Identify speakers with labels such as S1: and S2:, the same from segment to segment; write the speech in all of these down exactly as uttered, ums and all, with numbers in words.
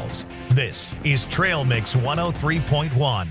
S1: trails. This is Trail Mix one oh three point one.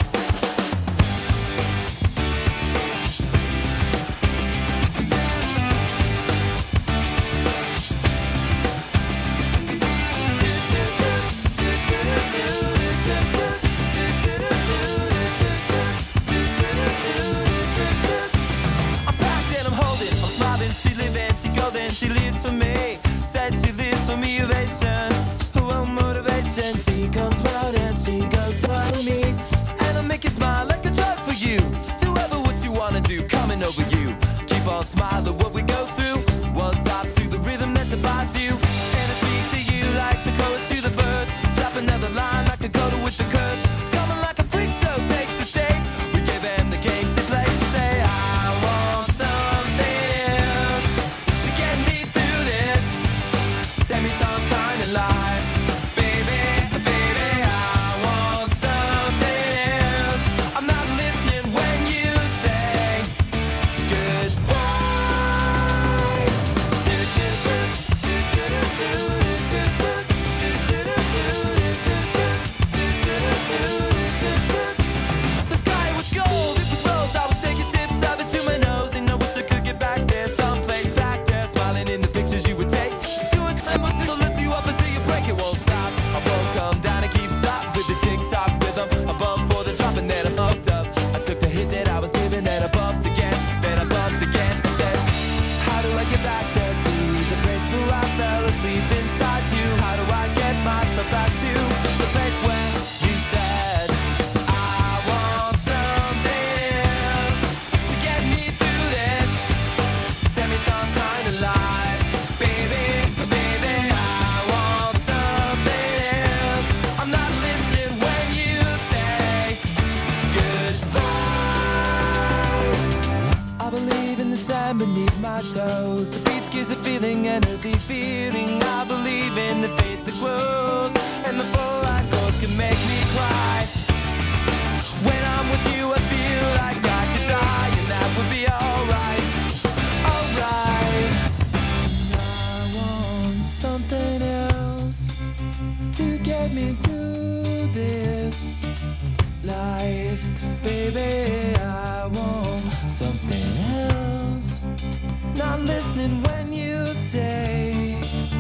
S2: She lives for me, says she lives for me, ovation, who will motivation. She comes round and she goes for me, and I'll make you smile like a drug for you. Do ever what you wanna do, coming over you. Keep on smiling what we go through. One stop to the rhythm that defines you, and I speak to you like the chorus to the verse. Drop another line like a coda with the curse. Coming like a freak show takes the stage. We give them the game she plays. She say I want something else to get me through this semi-time kind of life. Baby, baby, I want something else. I'm not listening when you say goodbye. The sky was gold, it was rose. I was taking sips of it to my nose, and I wish I could get back there, someplace back there, smiling in the pictures you would take. To a climb, it'll lift you up until you break. It won't stop. I won't come down and keep stop with the tick-tock rhythm. I bump for the drop and then I'm hooked up. I took the hit that I was given, then I bumped again, then I bumped again. I said, how do I get back there to the place where I fell asleep inside you? How do I get myself back to the place where you said I want something else to get me through this semi-time kind of life? Baby, baby, I want something else. I'm not listening when you say goodbye. I believe in the sand beneath my toes. The beach gives a feeling, an earthy feeling. I believe in the faith that grows, and the full light goes can make me cry. When I'm with you, I feel like I could die, and that would be alright, alright. I want something else to get me through this life. Baby, I want something else. Not listening when you say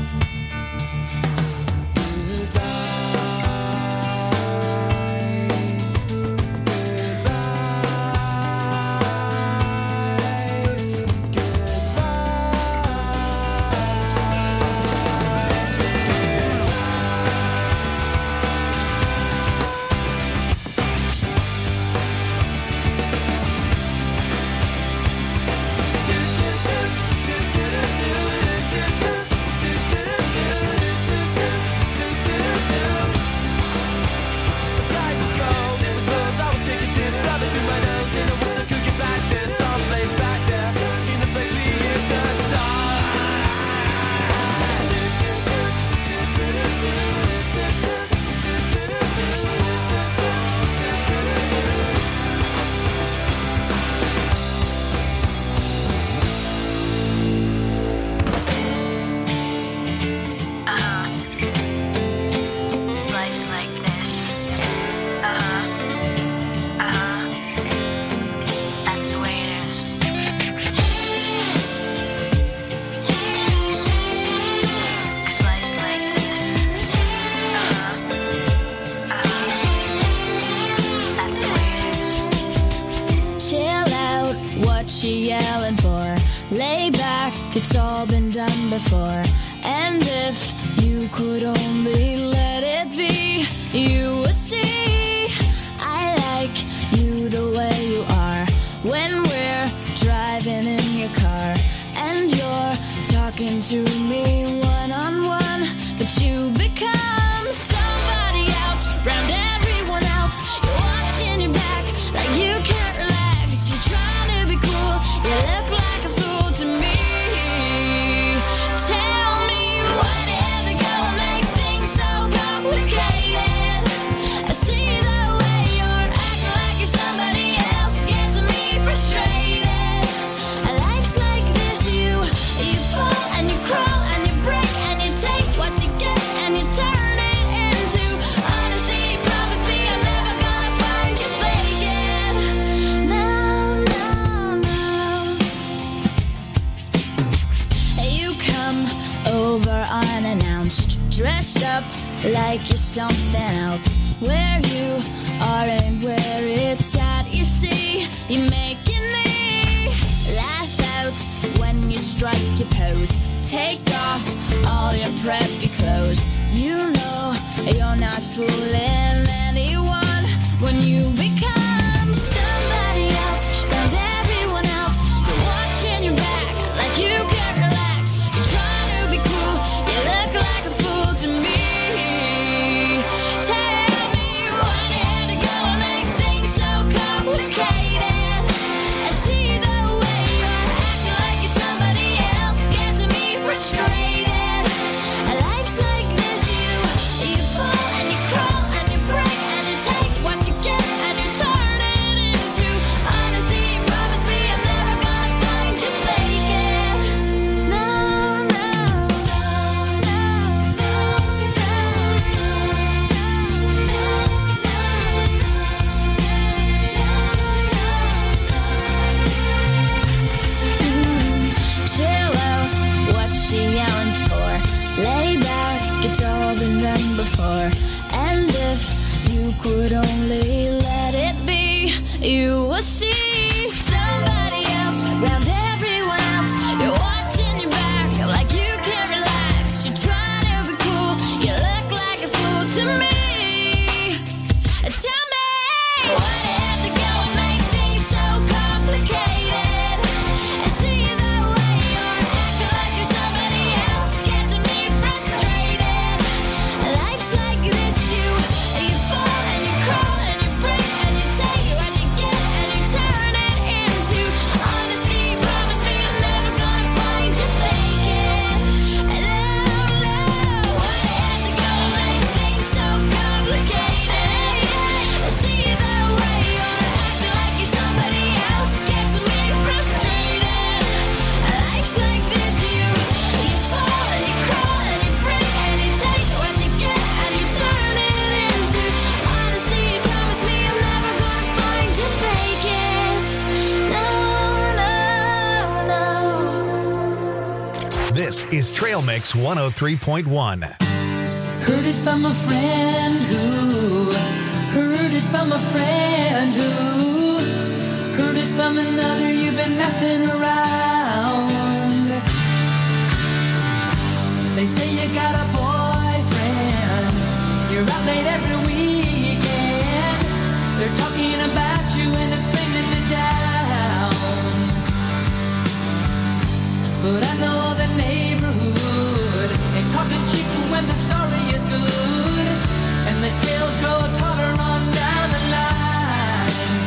S2: life's like this. Uh-huh. Uh-huh. That's the way it is. 'Cause life's like this. Uh-huh. Uh-huh. That's the way it is.
S3: Chill out, what she yelling for? Lay back, it's all been done before. And if you could only let it be, you would see I like you the way you are. When we're driving in your car and you're talking to me one-on-one, but you become somebody else round everyone else. You're watching your back like you can't relax. You're trying to be cool, you look like a fool to me. Tell me, why do you ever go and make things so up like you're something else. Where you are and where it's at, you see, you're making me laugh out when you strike your pose. Take off all your preppy clothes. You know you're not fooling anyone when you become somebody else. And everyone else, you're watching your back like you can't relax. You're trying to be cool, you look like a fool to me. Tell me why you had to go and make things so complicated. I see the way you're acting like you're somebody else, gets me frustrated. Life's like this, you you fall and you crawl and you break and you take what you get and you turn it into honesty. Promise me I'm never gonna find you faking. No, no, no, chill out, what she yelling for? Lay back, it's all been done before. And if you could only let it be, you will see somebody else round everyone else. You're watching your back like you can't relax. You're trying to be cool, you look like a fool to me. Tell me why you have to go and make things so complicated. I see the way you're acting like you're somebody else, gets me frustrated. Life's like this, you you fall and you crawl and you break and you take what you get and you turn it into honesty. Promise me I'm never gonna find you faking. No, no, why you have to go and make things so complicated? I see the way you're acting like you're somebody else, gets me frustrated. Life's like this, you you fall and you crawl and you break and you take what you get and you turn it into honesty. Promise me I'm never gonna find you faking. No, no, no.
S1: This is Trail Mix one oh three point one.
S2: Heard it from a friend who heard it from a friend who heard it from another. You've been messing around. They say you got a boyfriend, you're out late every weekend. They're talking about you and it's bringing me down. But I know the neighborhood, and talk is cheap when the story is good, and the tales grow taller on down the line.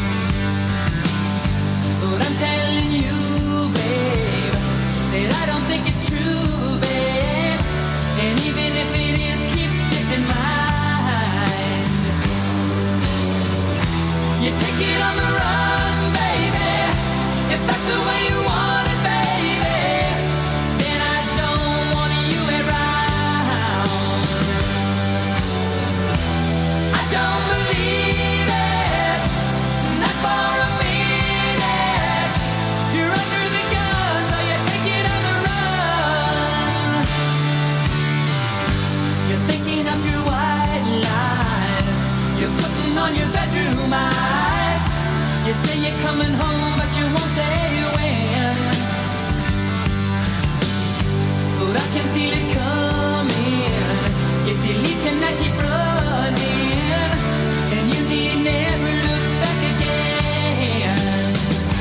S2: But I'm telling you, babe, that I don't think it's true, babe. And even if it is, keep this in mind. You take it on the run, baby, if that's the way you want it, baby. Then I don't want you around. I don't believe it, not for a minute. You're under the gun, so you take it on the run. You're thinking of your white lies, you're putting on your bedroom eyes. You say you're coming home, but you won't say when. But I can feel it coming. If you leave tonight, keep running, and you need never look back again.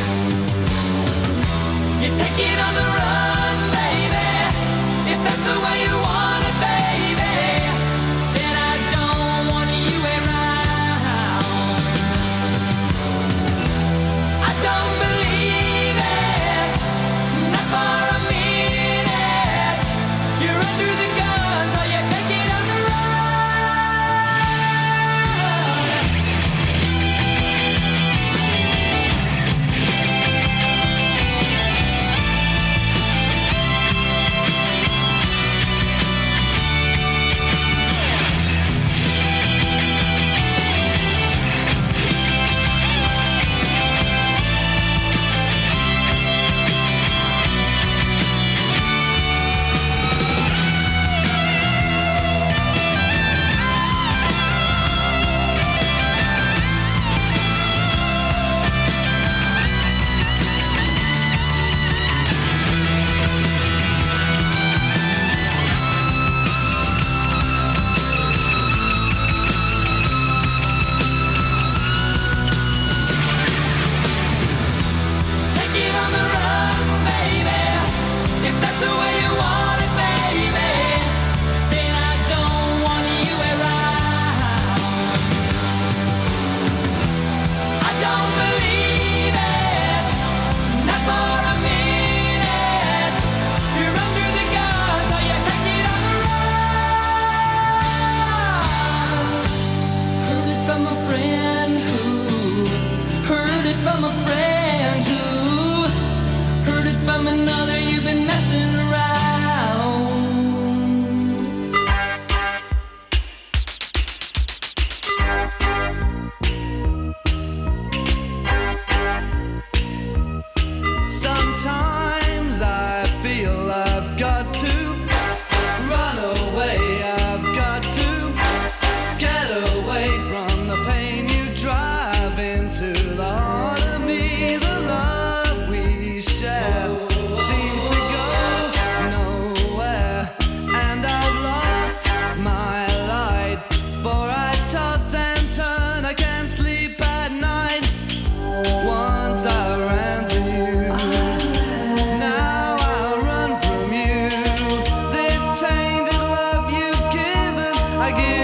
S2: You take it on the run, baby, if that's the way you want it, baby. Then I don't want you around. I don't believe it, not for a minute. You're under the gun, so you take it on the run.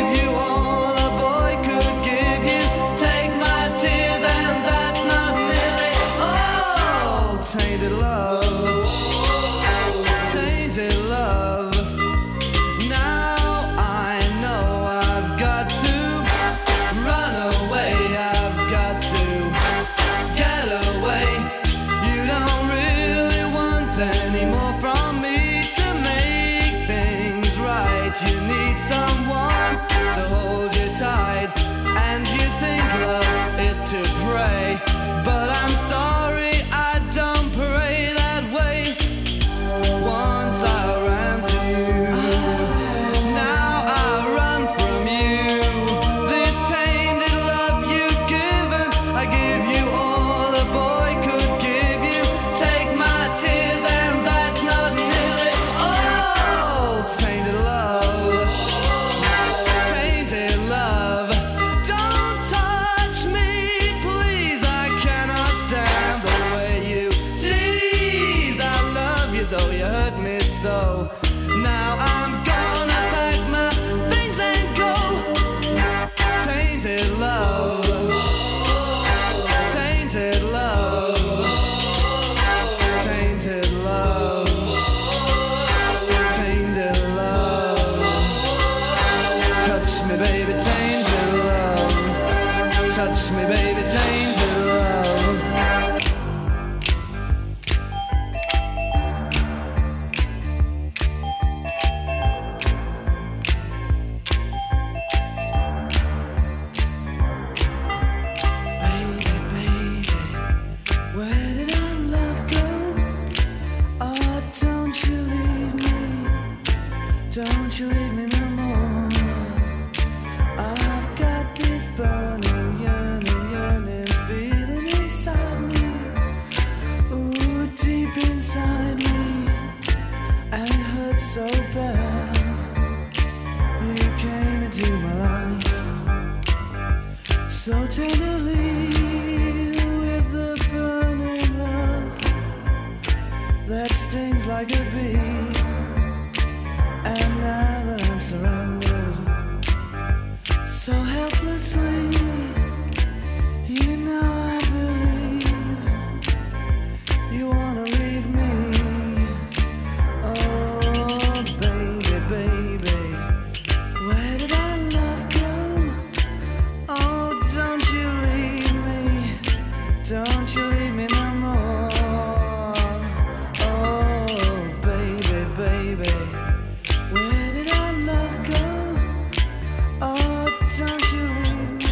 S2: give you all a boy could give you. Take my tears and that's not nearly all. Tainted love, tainted love. Now I know I've got to run away. I've got to get away. You don't really want any more from me to make things right. You need someone to hold you tight, and you think love is to pray, but I'm sorry, I don't pray that way. Once I ran to you, now I run from you. This tainted love you've given, I give you all a boy could give you. Take my tears and that's not nearly all. Tainted love, tainted love. Don't touch me, please, I cannot stand the way you tease. I love you though you hurt me so. Now I'm gonna pack my things and go. Tainted love, tainted love, tainted love, tainted love. Touch me, baby, tainted love. Touch me, baby, tainted love. Baby, baby, where did our love go? Oh, don't you leave me, don't you leave me no more. I've got this burning, yearning, yearning feeling inside me. Ooh, deep inside me, and it hurts so bad. You came into my life so tenderly, with the burning love that stings like a bee. And now that I'm surrounded so helplessly, you know I believe you wanna leave me. Oh, baby, baby, where did our love go? Oh, don't you leave me, don't you leave me no more. Oh, baby, baby, where did our love go? Oh, don't you leave me,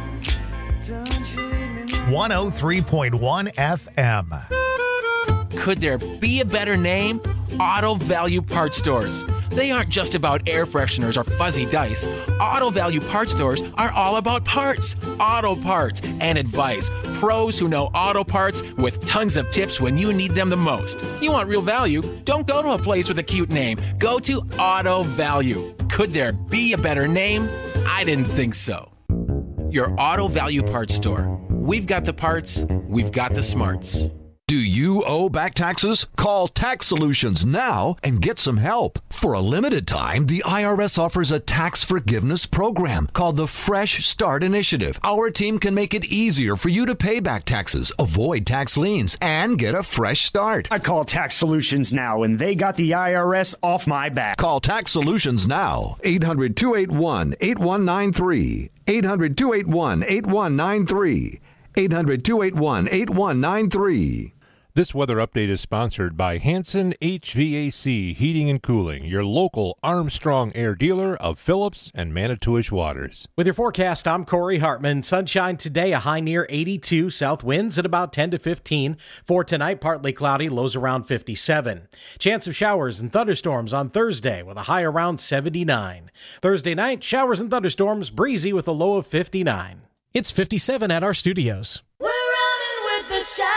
S2: don't you leave me no more.
S1: one oh three point one F M.
S4: Could there be a better name? Auto Value Part Stores. They aren't just about air fresheners or fuzzy dice. Auto Value Part Stores are all about parts, auto parts, and advice. Pros who know auto parts with tons of tips when you need them the most. You want real value? Don't go to a place with a cute name. Go to Auto Value. Could there be a better name? I didn't think so. Your Auto Value Part Store. We've got the parts, we've got the smarts.
S5: Do you owe back taxes? Call Tax Solutions now and get some help. For a limited time, the I R S offers a tax forgiveness program called the Fresh Start Initiative. Our team can make it easier for you to pay back taxes, avoid tax liens, and get a fresh start.
S6: I call Tax Solutions now, and they got the I R S off my back.
S5: Call Tax Solutions now. eight hundred, two eight one, eight one nine three. eight hundred, two eight one, eight one nine three. eight hundred, two eight one, eight one nine three.
S7: This weather update is sponsored by Hanson H V A C Heating and Cooling, your local Armstrong Air dealer of Phillips and Manitowish Waters.
S8: With your forecast, I'm Corey Hartman. Sunshine today, a high near eighty-two, south winds at about ten to fifteen. For tonight, partly cloudy, lows around fifty-seven. Chance of showers and thunderstorms on Thursday with a high around seventy-nine. Thursday night, showers and thunderstorms, breezy with a low of fifty-nine. It's fifty-seven at our studios.
S3: We're running with the shadows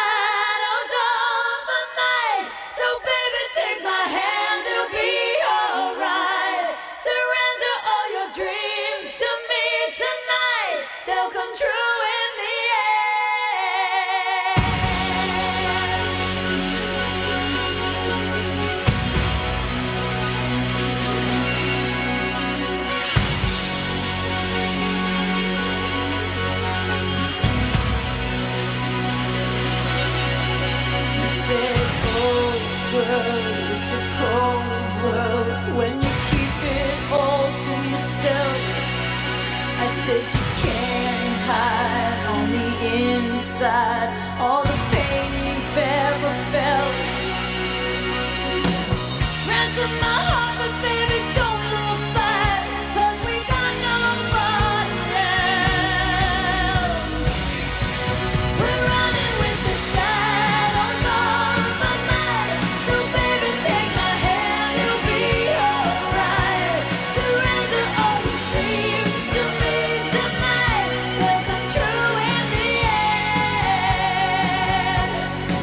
S3: of the night. So baby, take my hand, it'll be alright. Surrender all your dreams to me tonight. They'll come true in the end. world, it's a cold world when you keep it all to yourself. I said you can't hide on the inside all the pain you've ever felt. Ransom my heart, but baby, don't look back, 'cause we got nobody else. We're running with the shadows of the night, so baby, take my hand, it'll be alright. Surrender all your dreams to me tonight, they'll come true in the end.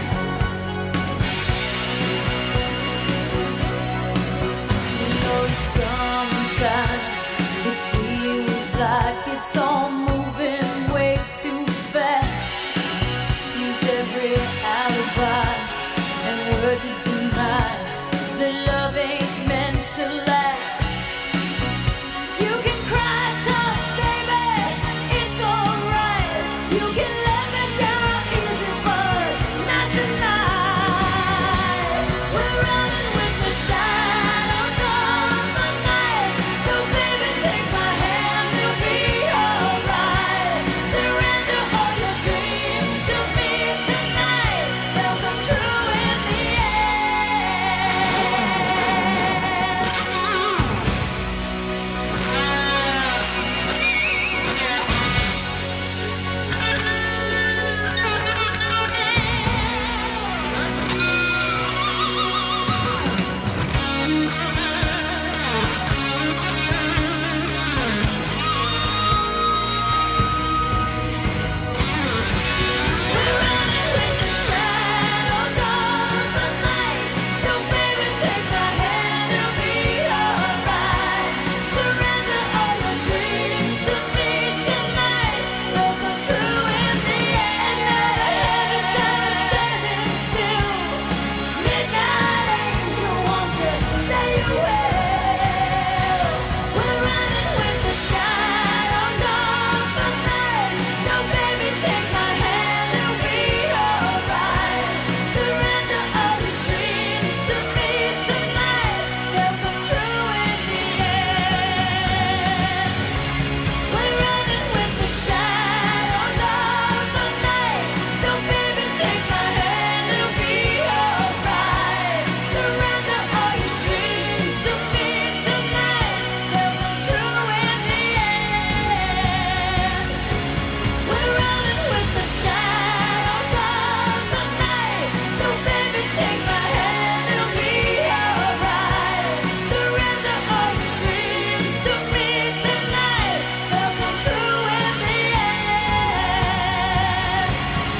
S3: You know, sometimes it feels like it's all moving way too fast. Use every alibi and word to deny that love ain't meant to last. You can cry tough, baby, it's alright. You can let me down easy, but not tonight. We're running with the shadows of the night, so baby, take my hand, it'll be alright. Surrender all your dreams to me tonight, they'll come true in the We're running with the shadows of the night, so baby, take my hand, it'll be alright. Surrender all your dreams to me tonight, they'll come true in the end. Never had a time standing still. Midnight angel, won't you say you will? We're running with the shadows of the night, so baby, take my hand, it'll be alright. Surrender all your dreams to me tonight, they'll come true in the end. We're running with the shadows of the night, so baby, take my hand, it'll be alright. Surrender all your dreams to me tonight, they'll come true in the end. We're running with the shadows of the night, so baby, take my hand, it'll be alright. Surrender all your dreams to me tonight, they'll come true in the end.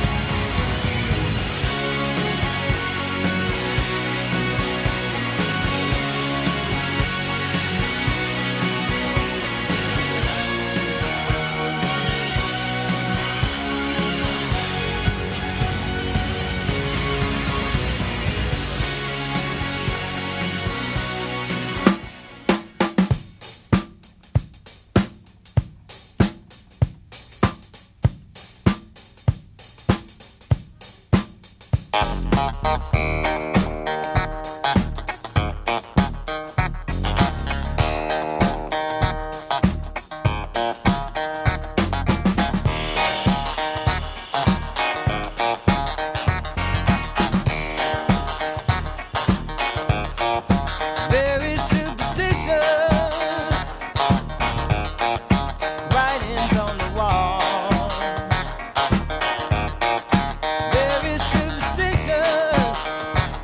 S2: Very superstitious writings on the wall. Very superstitious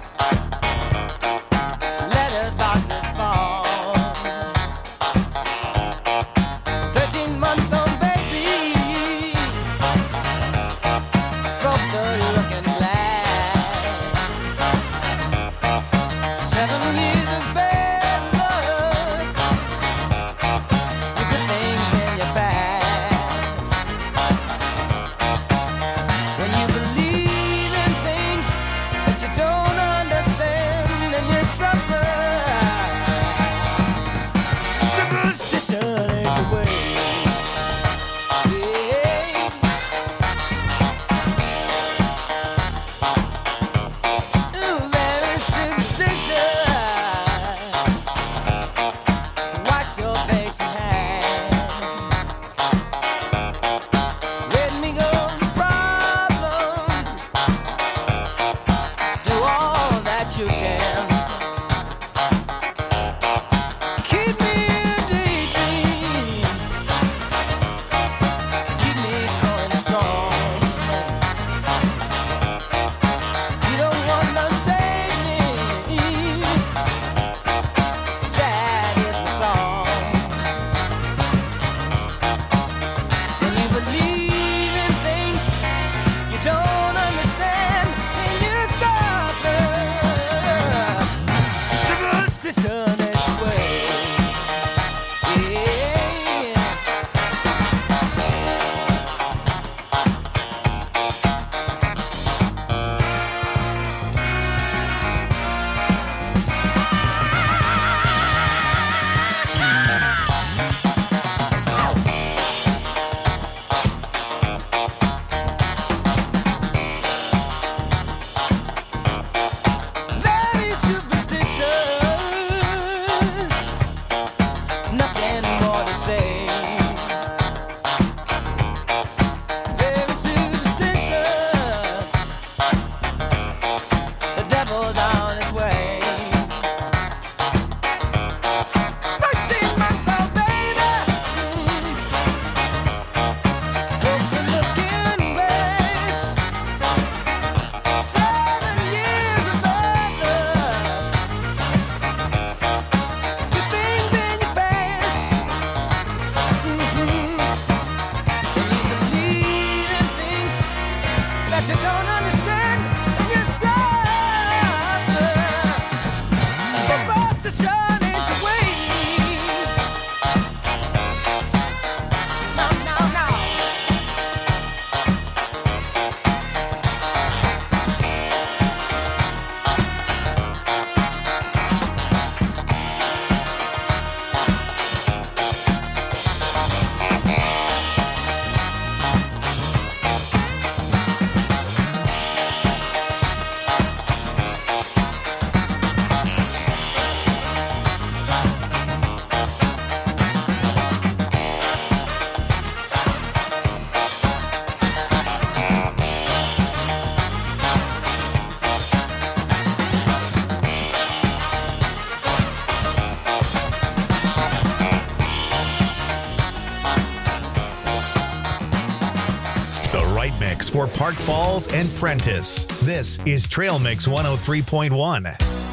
S1: right mix for Park Falls and Prentice. This is Trail Mix one oh three point one.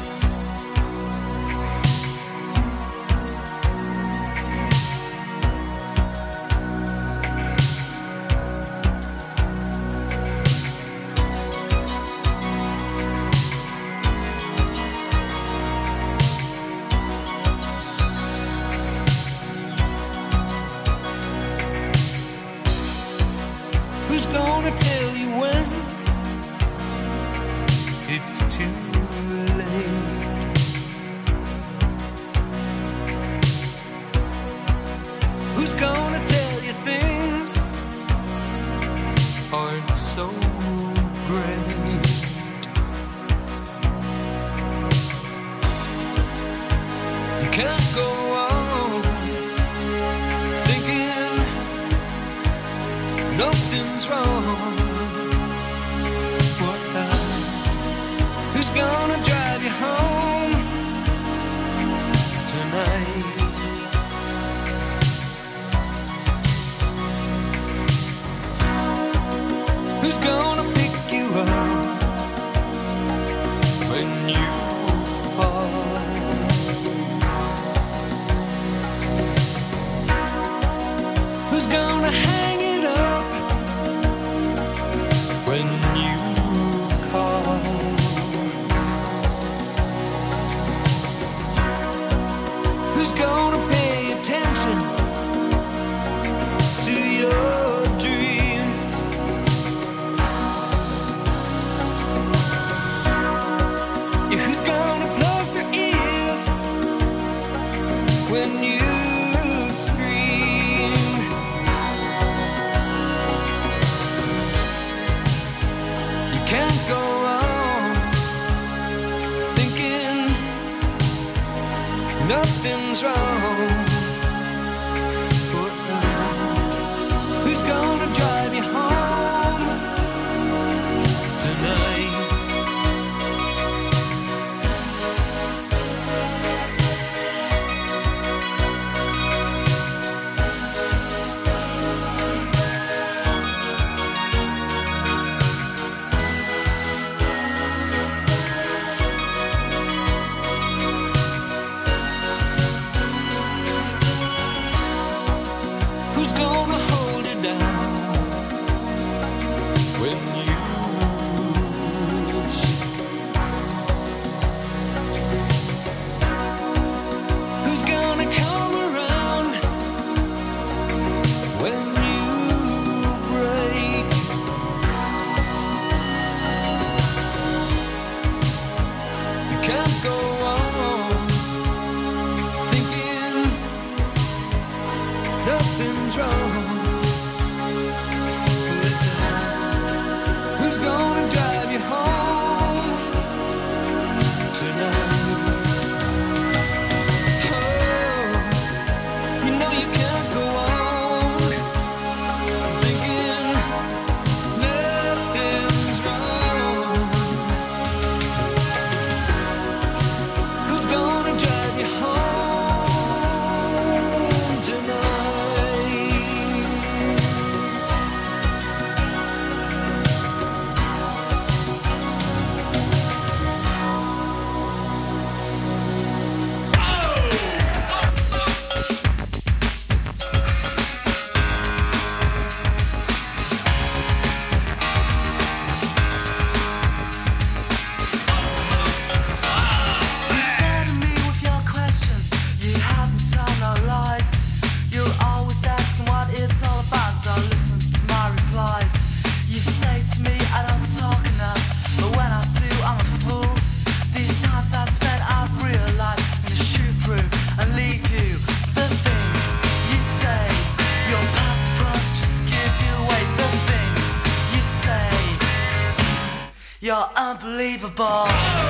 S2: Who's gonna tell you when it's too late? Who's gonna tell you things aren't so great? You can't go on thinking nothing's wrong. What now? Who's gonna drive you home tonight? Who's gonna pick you up when you fall? Who's gonna hang it up when you call? Who's gonna pay attention to your dreams? Yeah, who's gonna plug their ears when you scream? You can't go on thinking nothing's wrong. Who's gonna drive you home tonight? Who's gonna hold you down when you shake? Who's gonna come around when you break? You can't go on thinking nothing's wrong. Who's gonna drive you home tonight? Oh, you know you can't go on thinking nothing's wrong. Who's gonna drive you home tonight? Burden me with your questions. You haven't told no lies. You're always asking what it's all about. Don't listen to my replies. You say to me I don't talk enough, but when I do, I'm a fool. These times I've spent, I've realized I'm gonna shoot through and leave you. The things you say, your paparazzi just give you away. The things you say, you're unbelievable.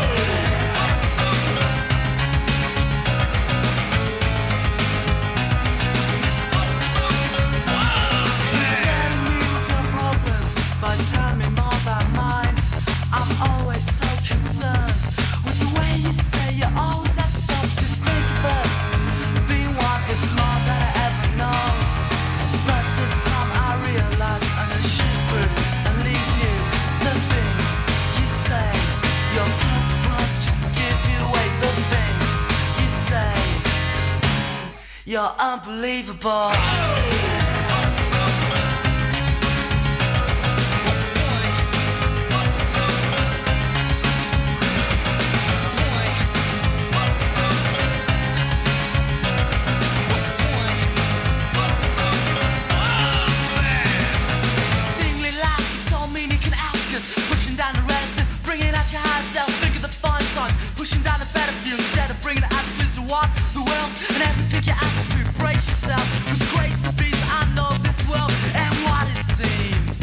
S2: By telling me more about mine, I'm always so concerned with the way you say you always have to stop to think of us. Being one is more than I ever know, but this time I realize I'm gonna shoot through You're unbelievable.
S9: Pushing down the reds and bringing out your higher self. Think of the fun son, pushing down the better view instead of bringing the attitudes to walk the world and have to pick your attitude. Brace yourself with the grace of peace. I know this world and what it seems.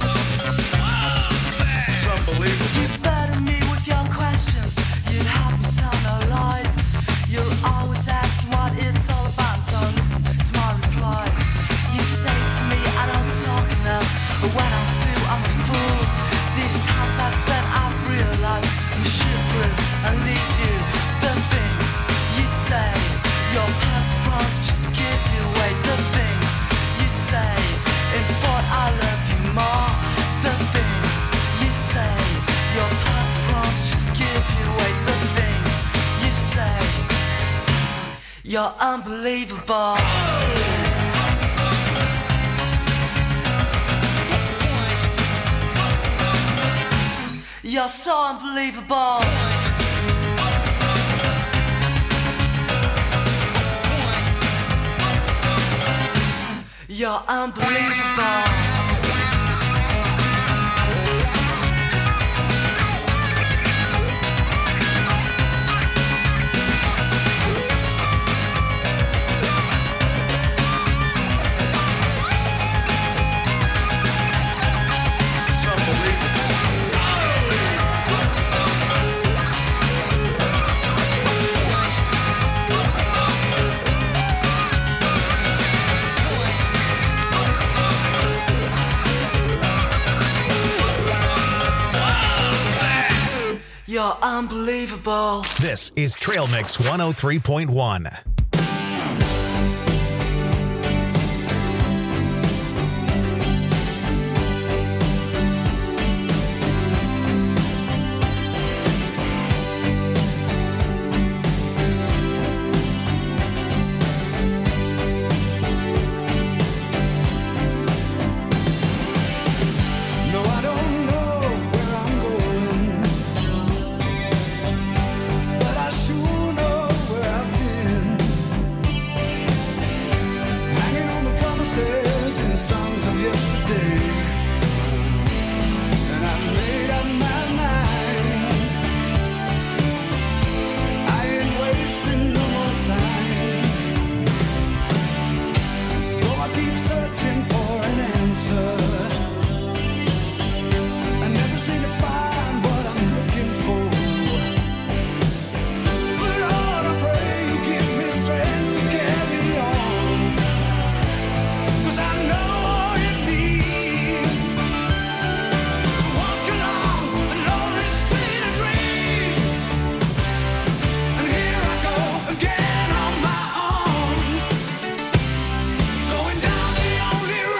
S2: It's unbelievable.
S9: You burden me with your questions. You'd have me tell no lies. You're always asking what it's all about. So listen to my replies. You say to me I don't talk enough, but when I do I'm a fool. These times I've spent, I've realized I'm shivering and leave you. The things you say, your purpose just give you away. The things you say, in thought I love you more. The things you say, your purpose just give you away. The things you say, you're unbelievable. You're so unbelievable. You're unbelievable. You're unbelievable.
S1: This is Trail Mix one oh three point one.
S2: No, I don't know where I'm going, but I sure know where I've been. Hanging on the promises and songs of yesterday, and I've made up my mind. I ain't wasting no more time. Though I keep searching for an answer, I never seem to find what I'm looking for. But Lord, I pray you give me strength to carry on, 'cause I know all it means to walk along the lonely street of dreams. And here I go again on my own, going down the only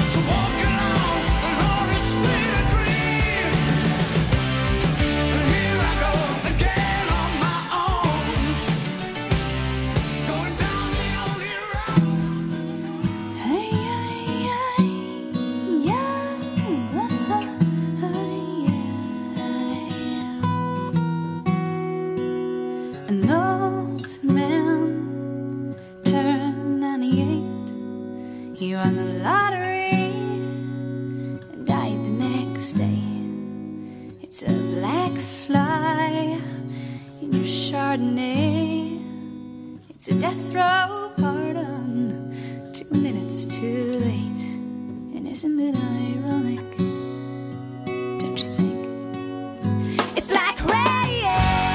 S3: An old man turned ninety-eight. He won the lottery and died the next day. It's a black fly in your Chardonnay. It's a death row pardon, two minutes too late. And isn't it ironic? Don't you think? It's like rain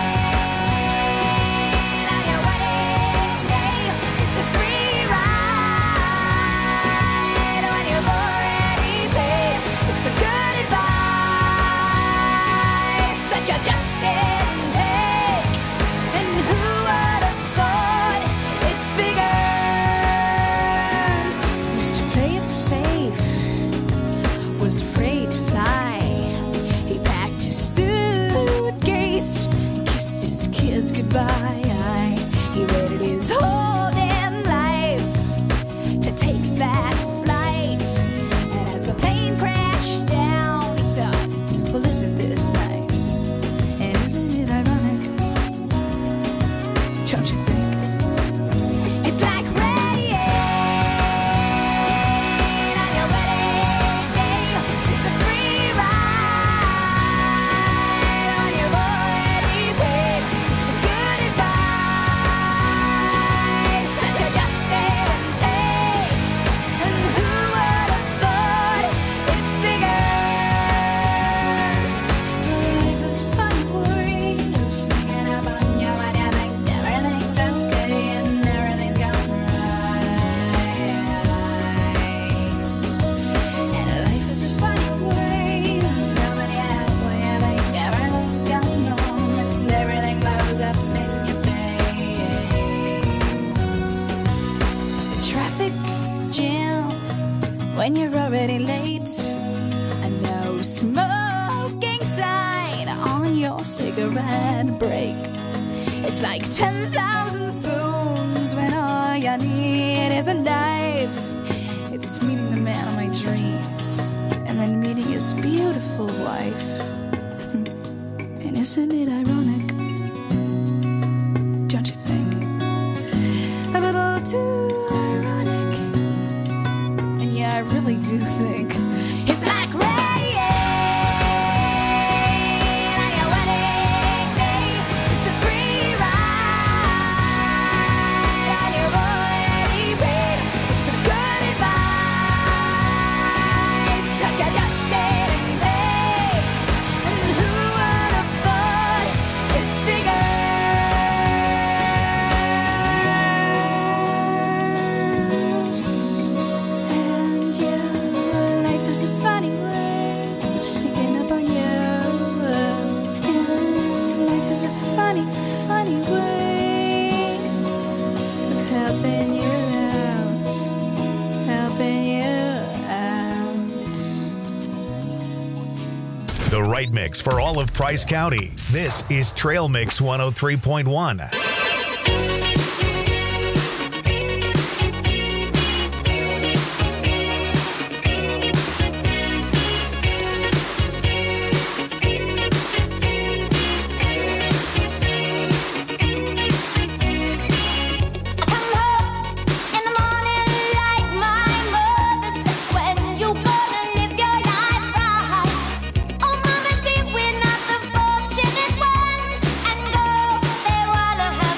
S3: on your wedding day. It's a free ride when you've already paid. It's the good advice that you just didn't take. And who would have thought it figures? Mister Play It Safe was afraid to fly. He packed his suitcase, kissed his kids goodbye. He waited his whole damn life to take that flight. And as the plane crashed down, he thought, well, isn't this nice? And isn't it ironic? Don't you think? It's like rain on your wedding day. It's a free ride when you've already paid. It's the good advice that you just didn't take. And who would have thought it figures? Life is funny, worry. You're sneaking up on you and you think everything's okay and everything's going right. And life is a funny way. Nobody out when you think everything's going wrong and everything blows up in your face. A traffic jam when you're already late. A no smoking sign on your cigarette break. It's like ten thousand spoons when all you need is a knife. It's meeting the man of my dreams and then meeting his beautiful wife. And isn't it ironic? Don't you think? A little too ironic. And yeah, I really do think it's like rain on your wedding day. It's a free ride when you've already paid. It's the good advice that you just didn't take. And who would have thought it figures? And yeah, life is a funny way of sneaking up on you. And life is a funny, funny way of helping you out, helping you out.
S1: The right mix for all of Price County. This is Trail Mix one oh three point one.
S3: Come home in the morning like my mother says. When you gonna live your life right? Oh, mama dear, we're not the fortunate ones. And girls, they wanna have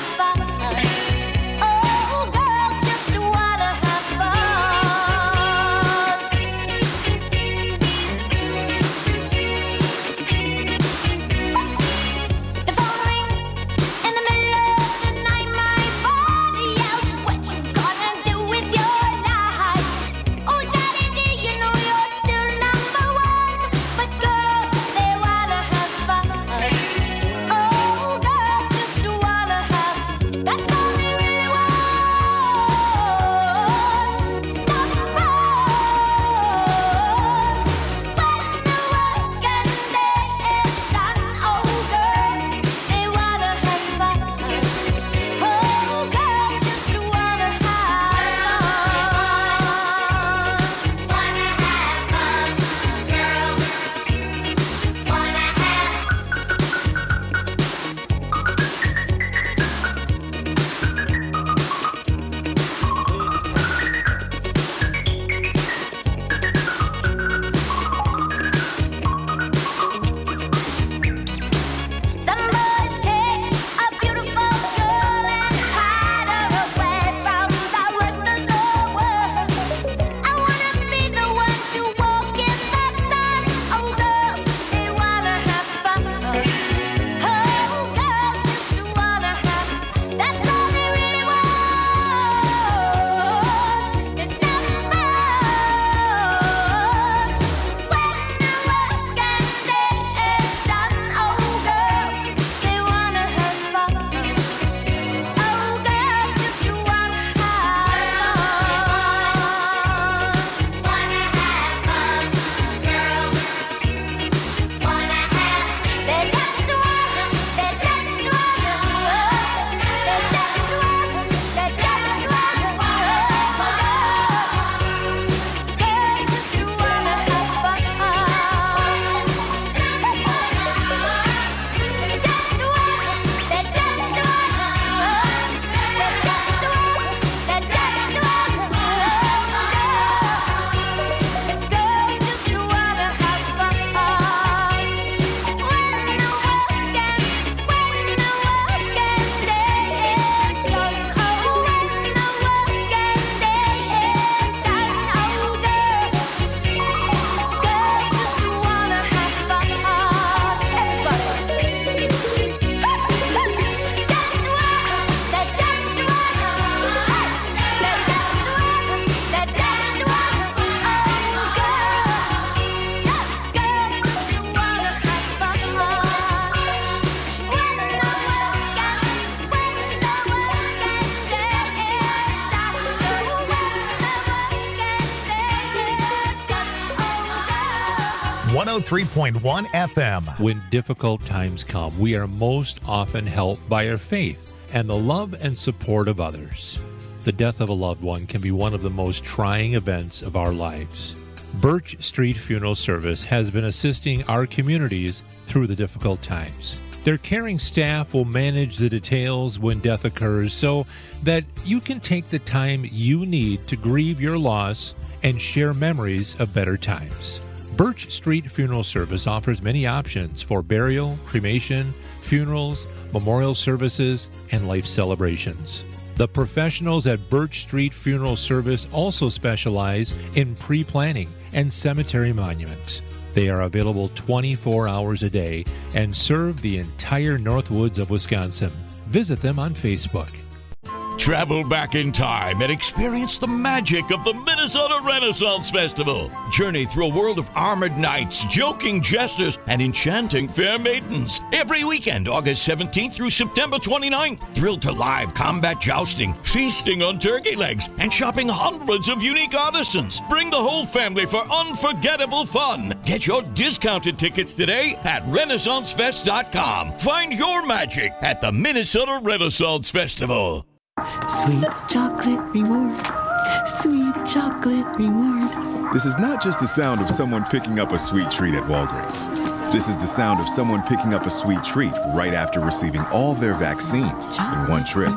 S1: one oh three point one F M.
S7: When difficult times come, we are most often helped by our faith and the love and support of others. The death of a loved one can be one of the most trying events of our lives. Birch Street Funeral Service has been assisting our communities through the difficult times. Their caring staff will manage the details when death occurs so that you can take the time you need to grieve your loss and share memories of better times. Birch Street Funeral Service offers many options for burial, cremation, funerals, memorial services, and life celebrations. The professionals at Birch Street Funeral Service also specialize in pre-planning and cemetery monuments. They are available twenty-four hours a day and serve the entire Northwoods of Wisconsin. Visit them on Facebook.
S10: Travel back in time and experience the magic of the Minnesota Renaissance Festival. Journey through a world of armored knights, joking jesters, and enchanting fair maidens. Every weekend, August seventeenth through September twenty-ninth. Thrilled to live combat jousting, feasting on turkey legs, and shopping hundreds of unique artisans. Bring the whole family for unforgettable fun. Get your discounted tickets today at Renaissance Fest dot com. Find your magic at the Minnesota Renaissance Festival.
S11: Sweet chocolate reward. Sweet chocolate reward.
S12: This is not just the sound of someone picking up a sweet treat at Walgreens. This is the sound of someone picking up a sweet treat right after receiving all their vaccines in one trip.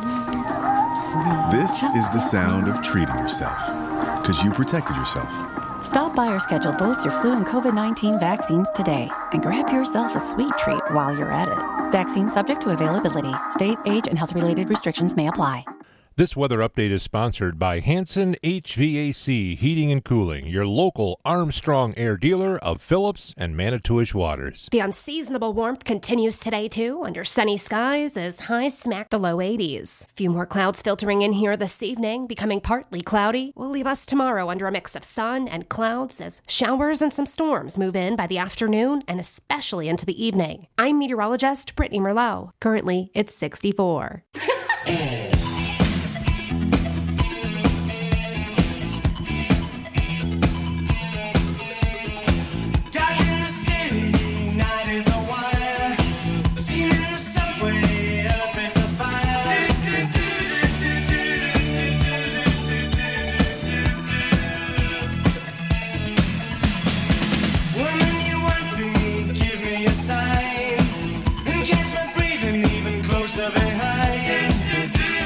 S12: This is the sound of treating yourself, because you protected yourself.
S13: Stop by or schedule both your flu and COVID nineteen vaccines today and grab yourself a sweet treat while you're at it. Vaccine subject to availability. State, age, and health-related restrictions may apply.
S7: This weather update is sponsored by Hanson H V A C Heating and Cooling, your local Armstrong Air dealer of Phillips and Manitowish Waters.
S14: The unseasonable warmth continues today, too, under sunny skies as highs smack the low eighties. A few more clouds filtering in here this evening, becoming partly cloudy, will leave us tomorrow under a mix of sun and clouds as showers and some storms move in by the afternoon and especially into the evening. I'm meteorologist Brittany Merlot. Currently, it's sixty-four.
S9: Sign and catch my breathing even closer behind.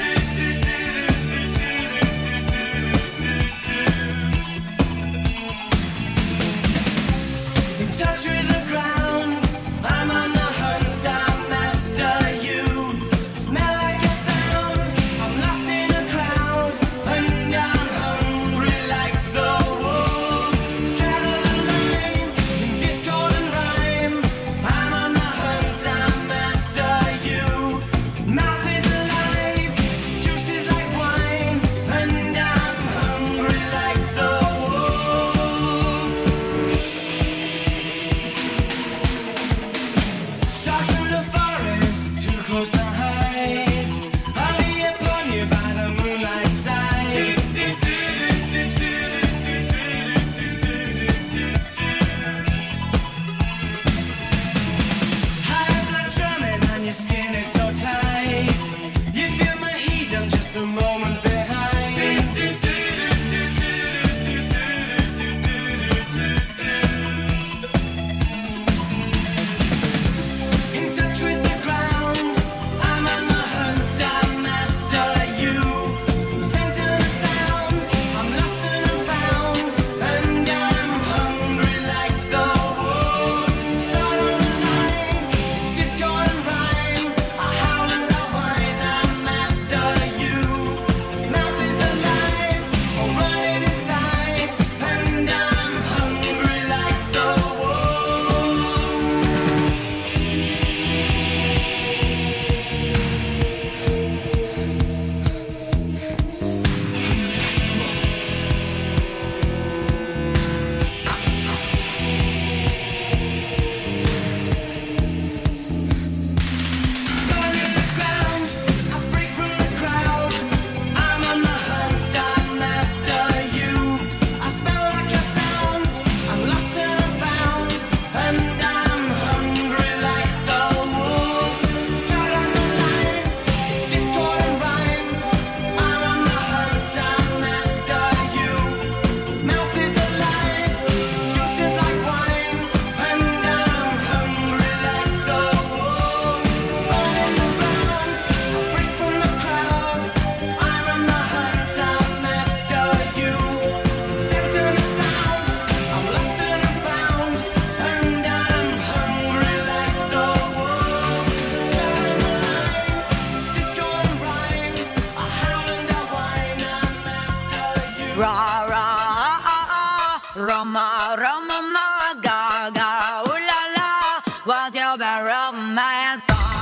S15: Roma, Roma, ma, ga, ga, ooh la la, what's your bad romance?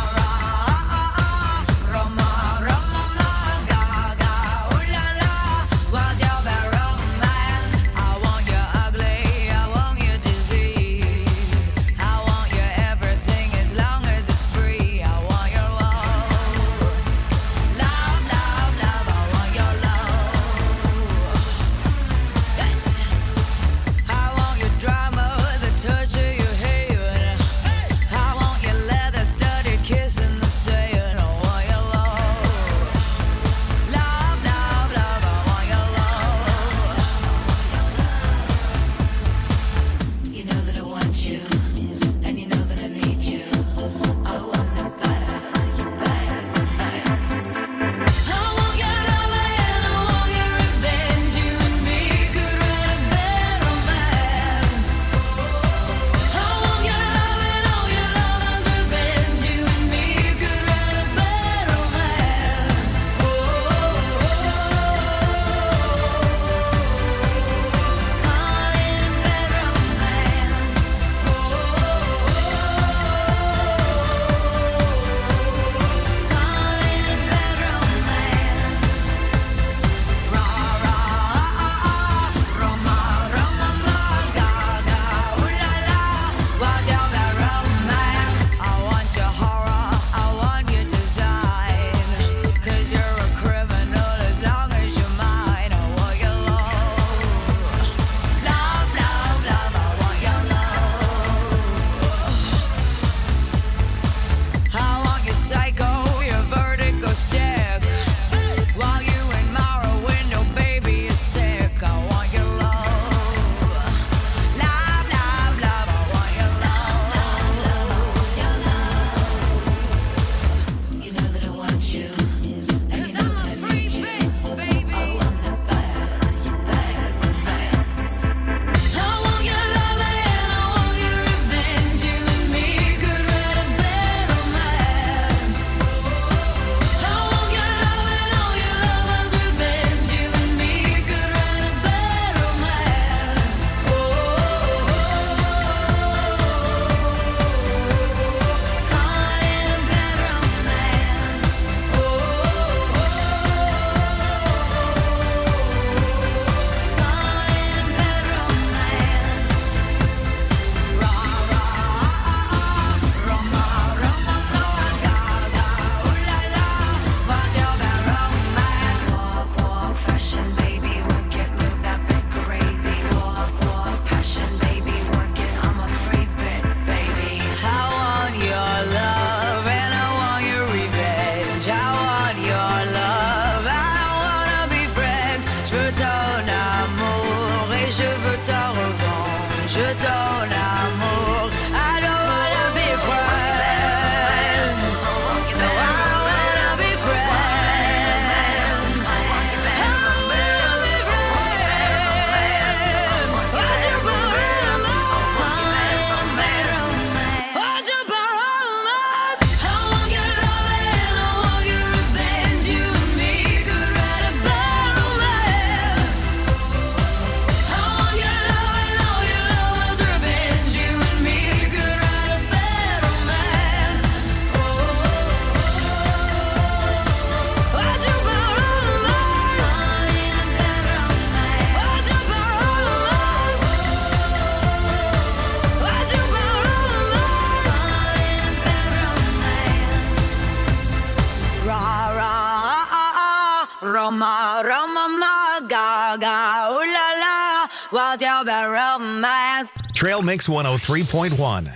S16: Roma, Roma, ma, ga, ga, ooh la la, what's your bad romance?
S1: Trail Mix one oh three point one.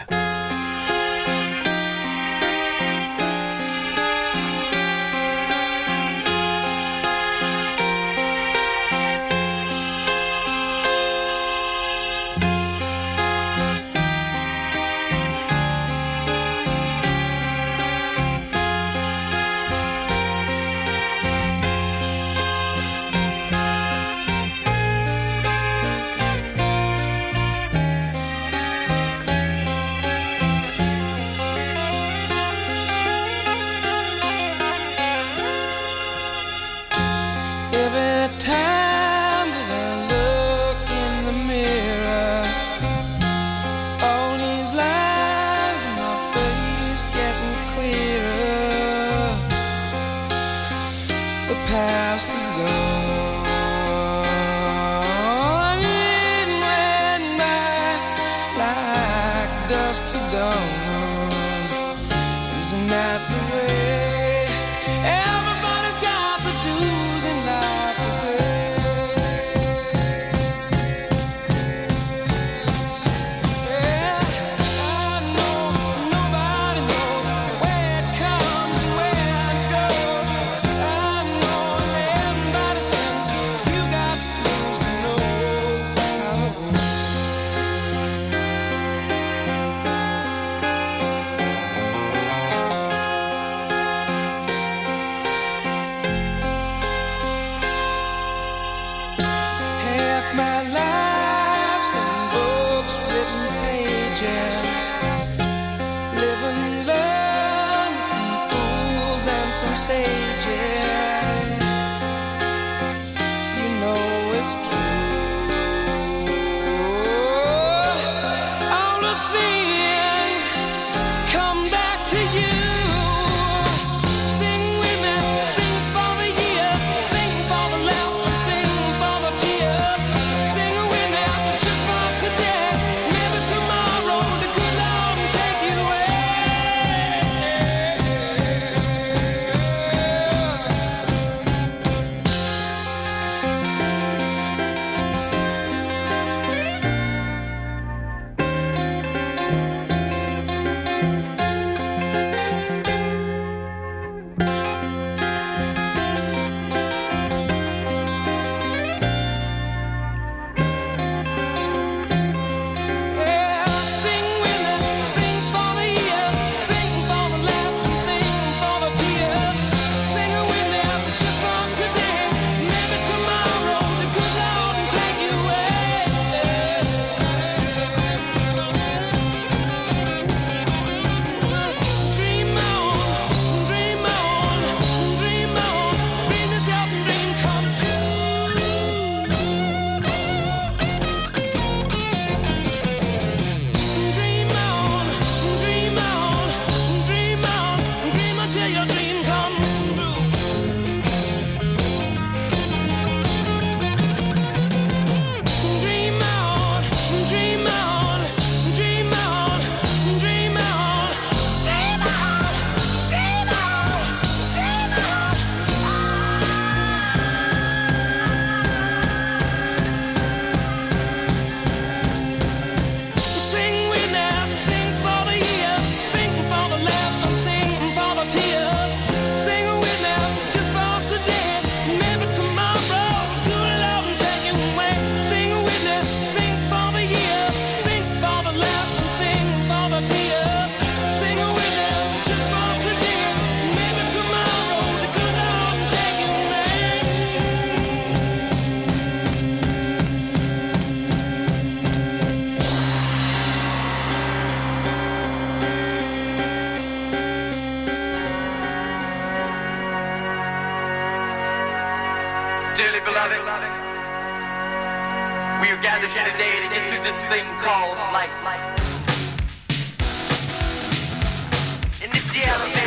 S9: dusk to dawn. Isn't that the way? Everybody's got the dues in life to pay. Yeah, I know nobody knows where it comes and where it goes. I know everybody says you got to lose to know how it goes. Half my life's in books, written pages. Live and learn from fools and from sages. You know it's true. All the things come back to you. Sing with me, sing for the year, sing for the laugh and sing for the tear. Sing with me, just for today. Maybe tomorrow the good Lord will take you away. Yeah, sing with me, sing for the year, sing for the laugh and sing for the tear. Sing with me, just for today. Maybe tomorrow the good Lord will take you away. Dream on, dream on, dream on, dream yourself and dream come true. Dream on, dream on, dream on, dream until your dream come true. Dream on, dream on, dream on, dream on, dream on, dream on, dream on. Sing with me, sing for the year, sing for the laugh and sing for the tear. Sing with me, just for today. Maybe tomorrow, good Lord will take you away. Sing with me, sing for the year, sing for the laugh and sing for the tear. Sing with me, just for today. Maybe tomorrow, the good Lord will take you away.
S17: Dearly beloved, we are gathered here today to get through this thing called life. And if the elevator